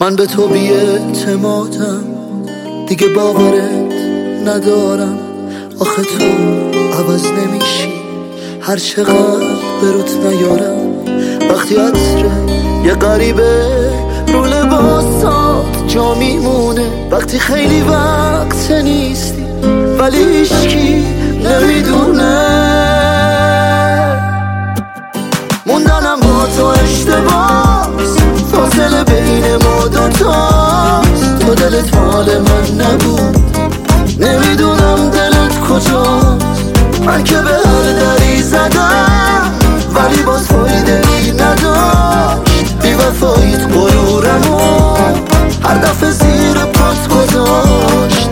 من به تو بی‌اعتمادم، دیگه باورت ندارم. آخه تو عوض نمیشی هر چقدر بروت نیارم. وقتی عطر یه غریبه رو لباسات جا میمونه، وقتی خیلی وقت نیستی ولی هیچکی نمیدونه. موندنم با تو اشتباس، فاصله بین ما دوتاست. تو دلت مال من نبود، نمیدونم دلت کجاست. من که به هر دری زدم ولی باز فایده ای نداشت. بی وفاییت غرورمو هر دفعه زیر پات گذاشت.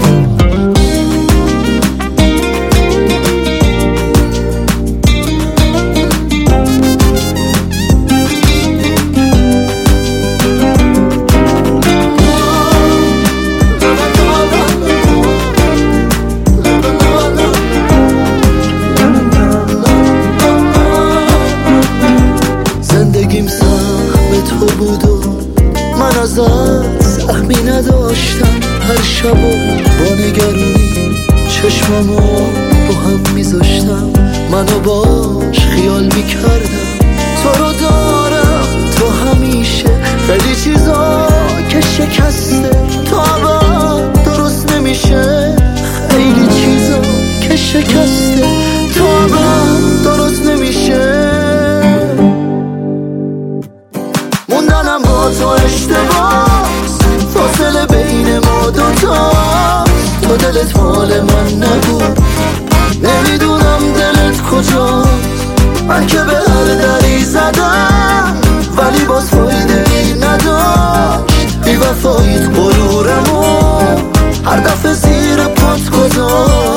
من ازت سهمی نداشتم، هر شب و با نگرانی چشممو رو هم میذاشتم. منو باش خیال میکردم تو رو دارم. تو همیشه خیلی چیزا که شکسته تو عباد درست نمیشه. خیلی چیزا که شکسته تو عباد درست نمیشه. موندنم با تو اشتباس، فاصله بین ما دوتاست. تو دلت مال من نبود، نمیدونم دلت کجاست. من که به هر دری زدم ولی باز فایده ای نداشت. بی وفاییت غرورمو هر دفعه زیر پات گذاشت.